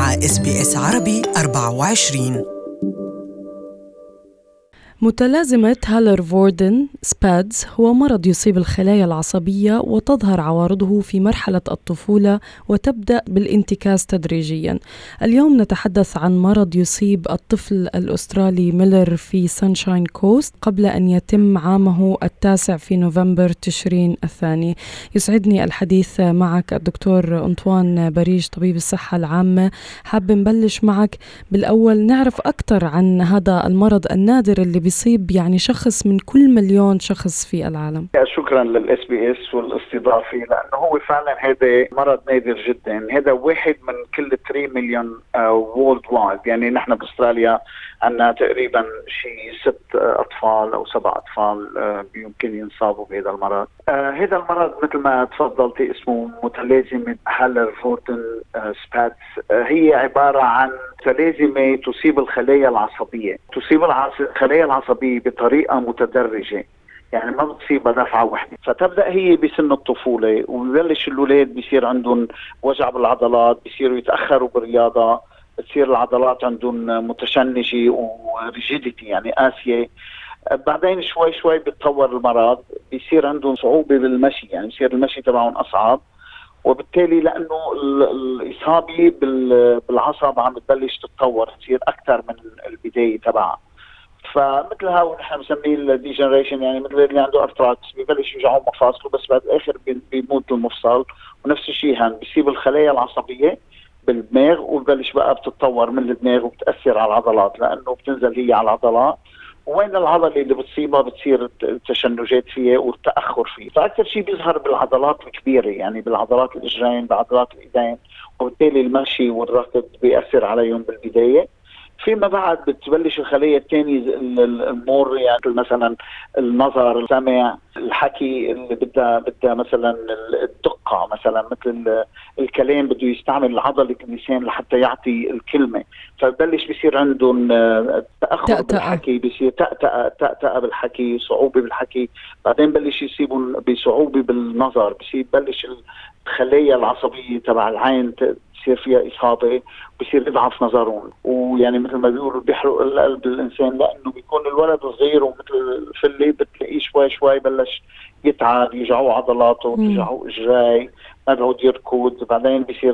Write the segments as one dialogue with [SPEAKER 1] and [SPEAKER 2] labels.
[SPEAKER 1] مع SBS عربي 24.
[SPEAKER 2] متلازمة هالر-فوردن سبادز هو مرض يصيب الخلايا العصبية وتظهر عوارضه في مرحلة الطفولة وتبدأ بالانتكاس تدريجيا. اليوم نتحدث عن مرض يصيب الطفل الأسترالي ميلر في سانشاين كوست قبل أن يتم عامه 9 في نوفمبر تشرين الثاني. يسعدني الحديث معك الدكتور أنطوان بريج طبيب الصحة العامة. حاب نبلش معك بالأول نعرف أكثر عن هذا المرض النادر اللي بيصيب يعني شخص من كل مليون شخص في العالم.
[SPEAKER 3] شكرا للاس بي اس والاستضافه، لانه هو فعلا هذا مرض نادر جدا. هذا واحد من كل 3 مليون وورلد وايد. يعني نحن باستراليا عندنا تقريبا شيء 6 اطفال او 7 اطفال يمكن ينصابوا بهذا المرض. هذا المرض مثل ما تفضلتي اسمه متلازمه هالر-فوردن سبادز. هي عباره عن متلازمه تصيب الخلايا العصبيه، تصيب الخلايا العصبيه بطريقه متدرجه، يعني ما بتصيبها دفعه واحده. فتبدا هي بسن الطفوله وبيبلش الاولاد بيصير عندهم وجع بالعضلات، بيصيروا يتاخروا بالرياضه، بتصير العضلات عندهم متشنجه وريجيديتي يعني قاسيه. بعدين شوي شوي بيتطور المرض، بيصير عندهم صعوبه بالمشي، يعني بيصير المشي تبعهم اصعب، وبالتالي لانه الاصابه بالعصب عم بتبلش تتطور تصير اكثر من البدايه تبعها. فمثل هاو نحن بنسميه الديجنريشن، يعني مثل اللي عنده ارثرايتس ببلش يوجعه مفاصله، بس بعد الاخر بيموت المفصل. ونفس الشيء هان بيصيب الخلايا العصبيه بالدماغ وببلش بقى بتتطور من الدماغ وبتاثر على العضلات، لانه بتنزل هي على العضلات، وين العضله اللي بتصيبها بتصير التشنجات فيها والتاخر فيه. فاكثر شيء بيظهر بالعضلات الكبيره، يعني بالعضلات الاجرين، بعضلات الايدين، وبالتالي المشي والركض بيأثر عليهم بالبدايه. فيما بعد بتبلش الخلايا الثانية المور، يعني مثلا النظر، السمع، الحكي اللي بدها مثلا الدقة، مثلا مثل الكلام بده يستعمل عضلة اللسان لحتى يعطي الكلمة. فبلش بيصير عندهم تأخر بالحكي، بيصير تأتأة بالحكي، صعوبة بالحكي. بعدين بلش يصيبون بصعوبة بالنظر، بلش الخلايا العصبية تبع العين بصير فيها إصابة، بصير يضعف نظرهم. ويعني مثل ما بيقولوا بيحرق القلب الإنسان، لأنه بيكون الولد صغير ومثل الفلة بتلاقيه شوي شوي بلش يتعب، يجعوا عضلاته، يجعوا إجراي، ما بيعود يركض. بعدين بصير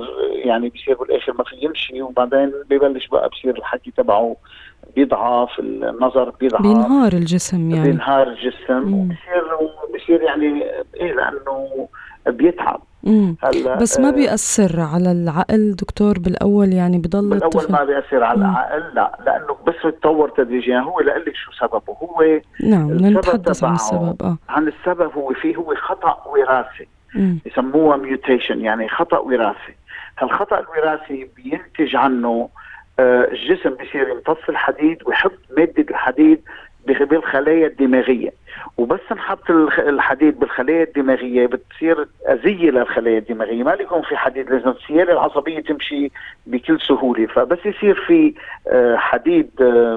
[SPEAKER 3] بالآخر ما في يمشي، وبعدين ببلش بقى بصير الحكي تبعه بيضعف، النظر بيضعف،
[SPEAKER 2] بينهار الجسم، يعني
[SPEAKER 3] بينهار الجسم. وبصير يعني إيه، لأنه بيتعب.
[SPEAKER 2] بس ما بيأثر على العقل دكتور بالأول؟ يعني بضل
[SPEAKER 3] بالأول ما بيأثر على العقل، لا، لأنه بس بيتطور تدريجيا. هو لقلك شو سببه، هو
[SPEAKER 2] نعم نتحدث عن السبب.
[SPEAKER 3] عن السبب هو خطأ وراثي، يسموه ميوتيشن، يعني خطأ وراثي. هالخطأ الوراثي بينتج عنه الجسم بيصير يمتص الحديد ويحط مادة الحديد بالخلايا الدماغية، وبس نحط الحديد بالخلايا الدماغية بتصير أذية للخلايا الدماغية، ما يكون في حديد، لازم السيالة العصبية تمشي بكل سهولة. فبس يصير في حديد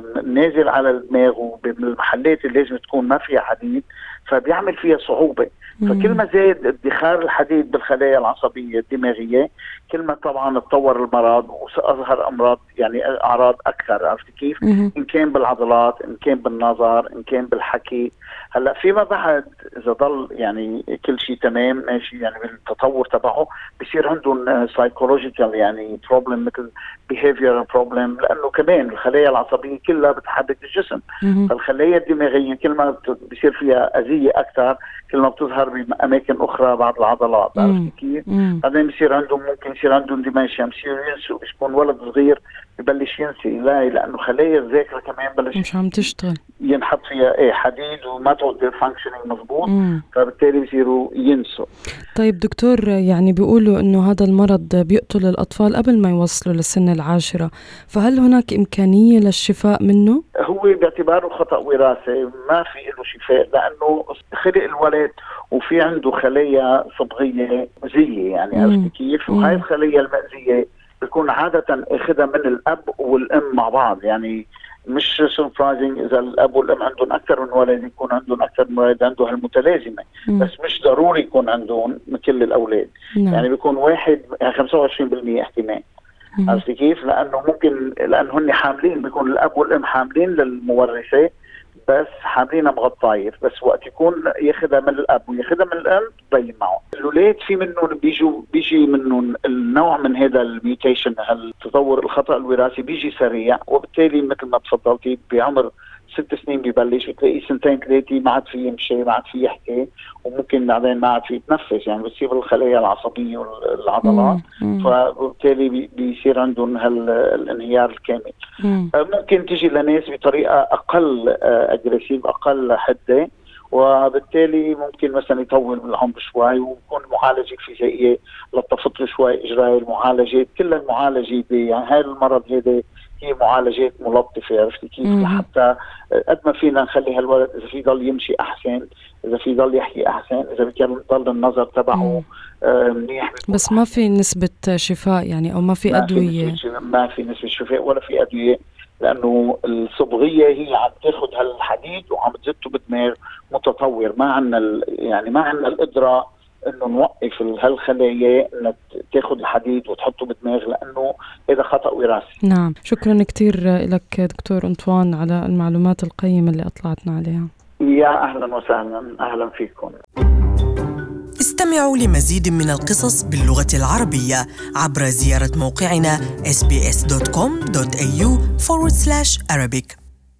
[SPEAKER 3] نازل على الدماغ وبالمحلات اللي لازم تكون ما فيها حديد، فبيعمل فيها صعوبة. فكل ما زاد ادخار الحديد بالخلايا العصبية الدماغية، كل ما طبعا تطور المرض وأظهر أمراض، يعني أعراض أكثر. عرفت كيف؟ إن كان بالعضلات، إن كان بالنظر، إن كان بالحكي. هلا فيما بعد إذا ضل يعني كل شيء تمام ماشي، يعني بالتطور تبعه بيصير عندهم psychological يعني problem، مثل behavioral problem، لأنه كمان الخلايا العصبية كلها بتحرك الجسم. فالخلايا الدماغية كل ما بيصير فيها أذية أكثر، كل ما بتظهر بأماكن أخرى بعض العضلات. عرفت كيف؟ بعدين ممكن يصير عندهم ديمنشيا، بيصيروا ينسوا، بيكون ولد صغير ببلش ينسي، لأنه خلايا الذاكرة كمان بلش
[SPEAKER 2] مش عم تشتغل،
[SPEAKER 3] ينحط فيها حديد وما تعود فانكشنينج مظبوط، فبالتالي بيصيروا ينسوا.
[SPEAKER 2] طيب دكتور، يعني بيقولوا انه هذا المرض بيقتل الاطفال قبل ما يوصلوا للسن العاشرة، فهل هناك امكانية للشفاء منه؟
[SPEAKER 3] هو باعتباره خطأ وراثي ما في له شفاء، لانه خلق الولد وفي عنده خلايا صبغية مؤذية، يعني عرفت كيف؟ وهاي الخلايا المؤذية بيكون عادة اخذها من الاب والام مع بعض. يعني مش سربرايزنج اذا الاب والام عندهم اكثر من ولد، يكون عندهم اكثر من ولد عنده هالمتلازمه، بس مش ضروري يكون عندهم مثل الاولاد. يعني بيكون واحد 25% احتمال. عرفتي كيف؟ لأنه ممكن لأنه هن حاملين، بيكون الأب والأم حاملين للمورثة بس حاملينها مغطاير، بس وقت يكون ياخدها من الأب وياخدها من الأم تبين معه. الأولاد في منهم بيجي منهم النوع من هذا الميوتيشن، هالتطور الخطأ الوراثي بيجي سريع، وبالتالي مثل ما تفضلتي بعمر 6 سنين ببلش، بتلاقي 2-3 ما عاد فيه يمشي، ما عاد فيه يحكي، وممكن بعدين ما عاد فيه يتنفس، يعني بتصير الخلايا العصبية والعضلات، فبالتالي بيصير عندهم الانهيار الكامل. ممكن تجي لناس بطريقة أقل أجريسيف، أقل حدة، وبالتالي ممكن مثلا يطول بالعمر شوي، ويكون المعالجة الفيزيائية للطفل شوي، إجراء المعالجات، كل المعالجة يعني هاي المرض هذا هي معالجات ملطفة، عرفتي كيف؟ لحتى قد ما فينا نخلي هالولد إذا في ضل يمشي أحسن، إذا في ضل يحكي أحسن، إذا كان ضل النظر تبعه منيح.
[SPEAKER 2] بس ما في نسبة شفاء يعني، أو ما في أدوية؟
[SPEAKER 3] ما في نسبة شفاء ولا في أدوية، لأنه الصبغية هي عم تاخد هالحديد وعم تزته بدماغ متطور. ما عنا يعني ما عنا القدرة إنه نوقف هالخلايا إنك تاخد الحديد وتحطه بدماغ، لأنه هذا خطأ وراثي.
[SPEAKER 2] نعم، شكرا كتير لك دكتور أنطوان على المعلومات القيمة اللي أطلعتنا عليها.
[SPEAKER 3] يا أهلا وسهلا، أهلا فيكم.
[SPEAKER 1] استمعوا لمزيد من القصص باللغة العربية عبر زيارة موقعنا sbs.com.au/Arabic.